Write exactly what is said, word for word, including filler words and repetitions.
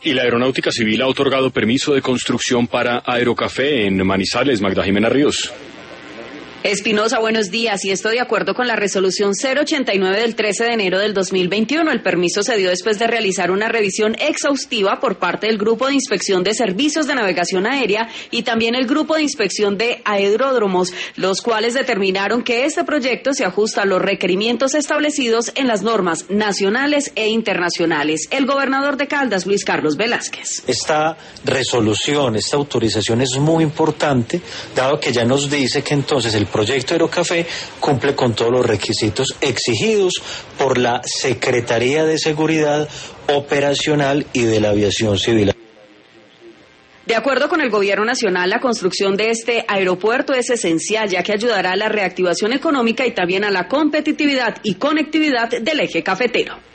Y la Aeronáutica Civil ha otorgado permiso de construcción para Aerocafé en Manizales. Magda Jimena Ríos. Espinosa, buenos días. Y esto de acuerdo con la resolución cero ochenta y nueve del trece de enero del dos mil veintiuno. El permiso se dio después de realizar una revisión exhaustiva por parte del Grupo de Inspección de Servicios de Navegación Aérea y también el Grupo de Inspección de Aeródromos, los cuales determinaron que este proyecto se ajusta a los requerimientos establecidos en las normas nacionales e internacionales. El gobernador de Caldas, Luis Carlos Velázquez. Esta resolución, esta autorización es muy importante, dado que ya nos dice que entonces el proyecto Aerocafé cumple con todos los requisitos exigidos por la Secretaría de Seguridad Operacional y de la Aviación Civil. De acuerdo con el Gobierno Nacional, la construcción de este aeropuerto es esencial, ya que ayudará a la reactivación económica y también a la competitividad y conectividad del eje cafetero.